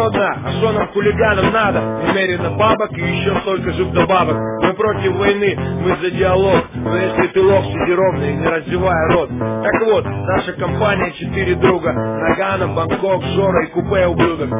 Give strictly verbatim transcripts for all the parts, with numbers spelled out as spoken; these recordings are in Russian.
одна, а что нам хулиганам надо? Немерено бабок и еще столько же вдобавок. Мы против войны, мы за диалог. Но если ты лох, сиди ровно и не раздевая рот. Так вот, наша компания четыре друга: Нагано, Бангкок, Жора и купе ублюдок.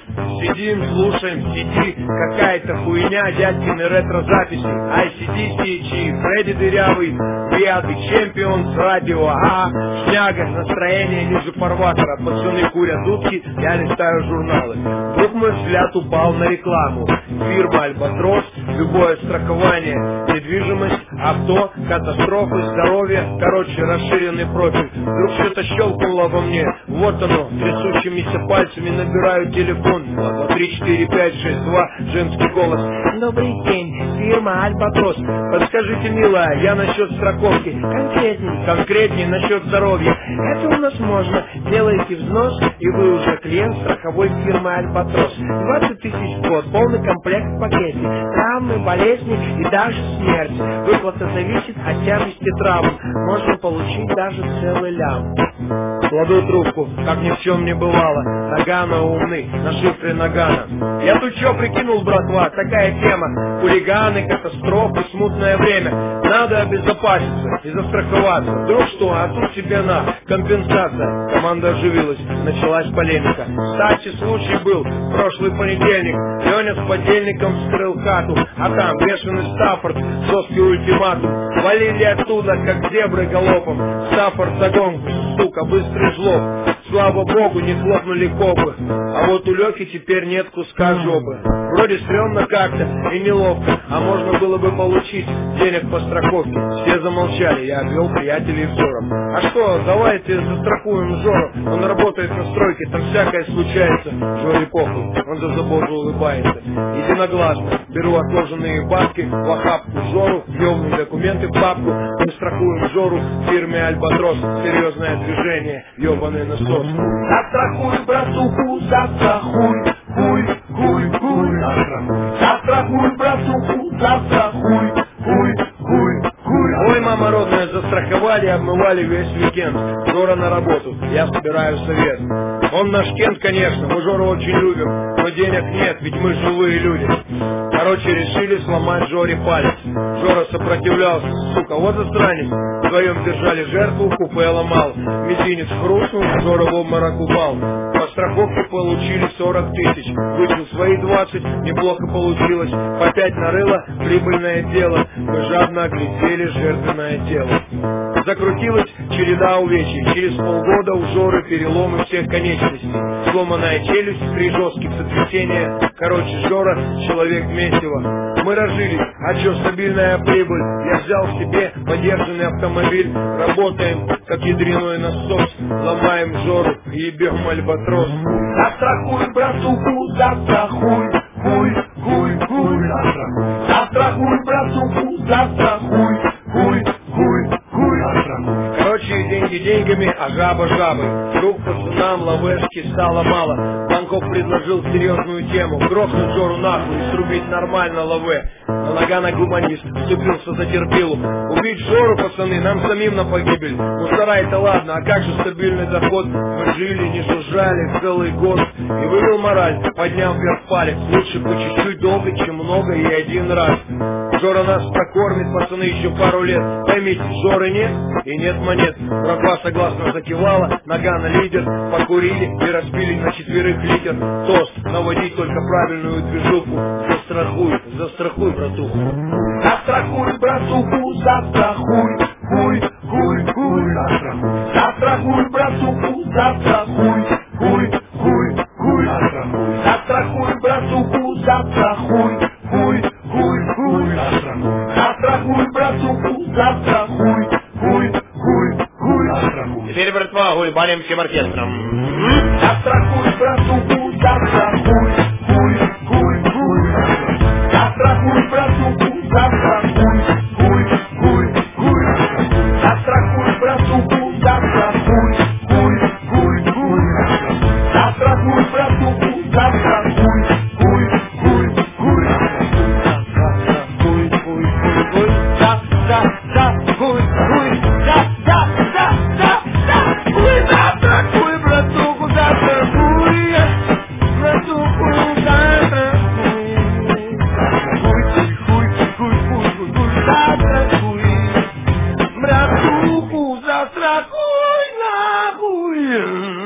Сидим, слушаем, сиди, какая-то хуйня, дядькины ретро-записи, ай си ди си, Чи, Фредди Дырявый, Биаты, Чемпион с радио, ага, шняга, настроение ниже фарватера, пацаны курят дудки, я листаю журналы. Вдруг мой взгляд упал на рекламу. Фирма Альбатрос, любое страхование, недвижимость, авто, катастрофы, здоровье, короче, расширенный профиль. Вдруг что-то щелкнуло во мне, вот оно, трясущимися пальцами набираю телефон. три, четыре, пять, шесть, два, женский голос. Добрый день, фирма Альбатрос. Подскажите, милая, я насчет страховки. Конкретней, конкретней насчет здоровья. Это у нас можно. Делаете взнос, и вы уже клиент страховой фирмы Альбатрос. двадцать тысяч в год, полный комплект в пакете. Травмы, болезни и даже смерть. Выплата зависит от тяжести травм. Можно получить даже целый лям. Кладу трубку, как ни в чем не бывало. Нагано умный, на шифре Нагано. Я тут чё прикинул, братва, такая тема. Хулиганы, катастрофы, смутное время. Надо обезопаситься и застраховаться. Вдруг что, а тут тебе на компенсация. Команда оживилась, началась полемика. Кстати, случай был прошлый понедельник. Леня с подельником вскрыл хату, а там бешеный Стаффорд, жесткий ультиматум. Валили оттуда, как зебры галопом. Стаффорд загон, сука, быстрый жлоб. Слава богу, не хлопнули копы. А вот у Лехи теперь нет куска жопы. Вроде стрёмно как-то и неловко, а можно было бы получить денег по страховке. Все замолчали, я обвел приятелей взором. А что, давайте застрахуем Жору. Он работает на стройке, там всякое случается. Жоре похуй, он за заботу улыбается. Единогласно беру отложенные бабки в охапку Жору, ёбные документы в папку. Мы страхуем Жору в фирме Альбатрос. Серьезное движение, ёбаный насос. Застрахуй, братуху, застрахуй, хуй, хуй, хуй. Застрахуй, братуху, застрахуй, хуй, хуй, хуй. Ой, мама родная, застраховали, обмывали весь уикенд. Жора на работу, я собираю совет. Он наш Кент, конечно, мы Жору очень любим, но денег нет, ведь мы живые люди. Короче, решили сломать Жоре палец. Жора сопротивлялся, сука, вот засранец. Вдвоем держали жертву, купе ломал. Мизинец хрустнул, Жора в обморок упал. По страховке получили сорок тысяч. Вышел свои двадцать, неплохо получилось. По пять нарыло, прибыльное дело. Мы жадно оглядели жертвенное тело. Закрутилась череда увечий. Через полгода у Жоры переломы всех конечностей. Сломанная челюсть, три жестких сотрясения. Короче, Жора — человек месиво. Мы разжились, а чё, стабильная прибыль. Я взял себе подержанный автомобиль. Работаем, как ядриной насос. Ломаем Жору, ебем Альбатрос. Застрахуй, братуху, застрахуй, хуй, хуй, хуй. Застрахуй, братуху, застрахуй, хуй, хуй, хуй. Короче, деньги деньгами, а жаба жабой. Вдруг пацанам лавешки стало мало. Бангкок предложил серьезную тему: грохнуть Жору нахуй и срубить нормально лаве. Но Нагано гуманист вступился за терпилу. Убить Жору, пацаны, нам самим на погибель. Мусора это ладно, а как же стабильный доход? Мы жили, не жужжали целый год. И вывел мораль, подняв вверх палец. Лучше по чуть-чуть долго, чем много и один раз. Жора нас прокормит, пацаны, еще пару лет. Поймите, Жоры нет и нет монет. Братва согласно закивала, Нагано лидер. Покурили и распили на четверых литер. Тост, наводить только правильную движуху. Застрахуй, застрахуй, братуху. Застрахуй, братуху, застрахуй, хуй, хуй, хуй. Застрахуй, братуху, застрахуй, хуй, хуй, хуй. Застрахуй, братуху, застрахуй, хуй, хуй, хуй. Застрахуй, братуху, застрахуй, хуй, хуй, хуй. Теперь, братва, гульбаним всем оркестром. Застрахуй, братуху, застрахуй, хуй, хуй, хуй. Застрахуй, братуху, застрахуй, хуй, хуй, хуй. Застрахуй, братуху, застрахуй, хуй, хуй, хуй. Застрахуй, братуху, застрахуй, хуй, хуй, хуй. Застрахуй, хуй, хуй, хуй. Застрахуй, хуй, да, да, да, да, да. Хуй, застрахуй, братуху, застрахуй, братуху. Застрахуй нахуй.